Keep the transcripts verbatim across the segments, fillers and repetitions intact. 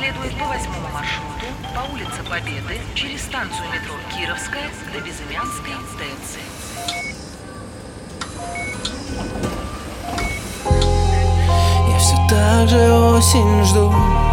следует по восьмому маршруту по улице Победы через станцию метро Кировская до Безымянской ТЭЦ. Я все так же осень жду,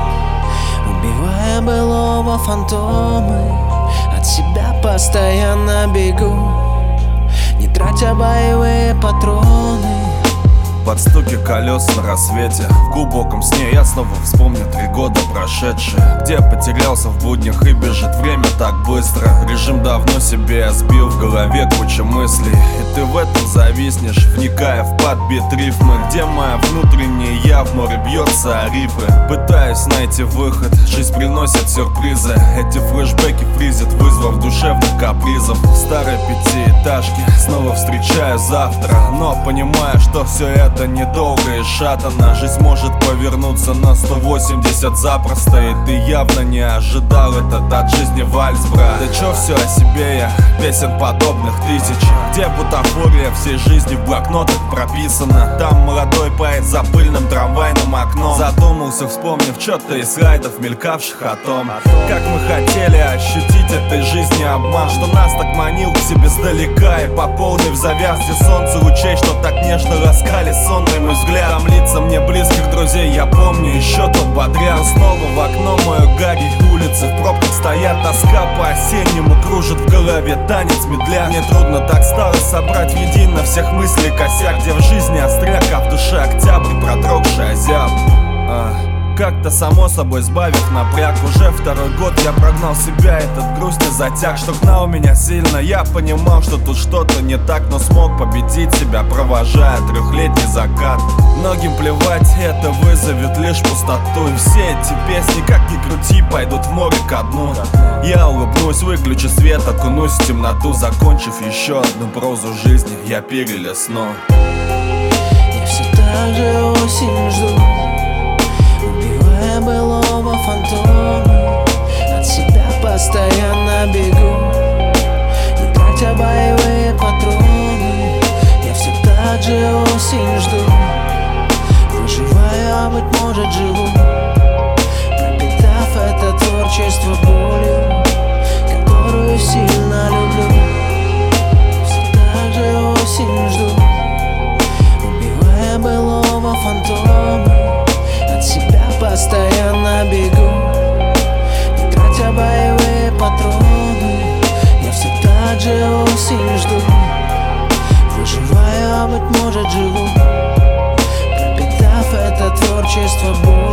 убивая былого фантомы. От себя постоянно бегу, не тратя боевые патроны. Под стуки колес на рассвете, в глубоком сне я снова вспомню три года прошедшие, где потерялся в буднях и бежит время так быстро. Режим давно себе сбил, в голове куча мыслей, и ты в этом зависнешь, вникая в подбит рифмы, где моя внутренняя я в море бьется о рифы. Пытаюсь найти выход, жизнь приносит сюрпризы, эти флешбеки фризят, вызвав душевных капризов. Старые пятиэтажки снова встречаю завтра, но понимаю, что все это Это недолго и шатано. Жизнь может повернуться на сто восемьдесят запросто, и ты явно не ожидал этот от жизни вальс, брат. Да чё все о себе я, песен подобных тысячи, где бутафория всей жизни в блокнотах прописана. Там молодой поэт за пыльным трамвайным окном задумался, вспомнив что-то из слайдов, мелькавших о том, как мы хотели ощутить этой жизни обман, что нас так манил к себе сдалека, и по полной в завязке солнца лучей, что так нежно ласкали сонный мой взгляд. Там лица мне близких друзей, я помню, еще тот бодрян. Снова в окно мое гарри, улицы в пробках стоят, тоска по-осеннему кружит в голове, танец медля. Мне трудно так стало собрать едино всех мыслей косяк, где в жизни остряк, а в душе октябрь, продрогший озяб. а. Как-то само собой сбавив напряг, уже второй год я прогнал себя, этот грустный затяг, что гнал меня сильно. Я понимал, что тут что-то не так, но смог победить себя, провожая трехлетний закат. Многим плевать, это вызовет лишь пустоту, и все эти песни, как ни крути, пойдут в море ко дну. Я улыбнусь, выключу свет, окунусь в темноту, закончив еще одну прозу жизни, я перелесну. Я все так же осень жду, убивая былого фантома. От себя постоянно бегу, не тратя боевые патроны. Я все так же осень жду, выживаю, а быть может живу, пропитав это творчество болью, которую сильно люблю. Я все так же осень жду, убивая былого фантома. От себя постоянно бегу, не тратя боевые патроны. Я все так же осень жду, выживаю, а быть может живу, пропитав это творчество болью.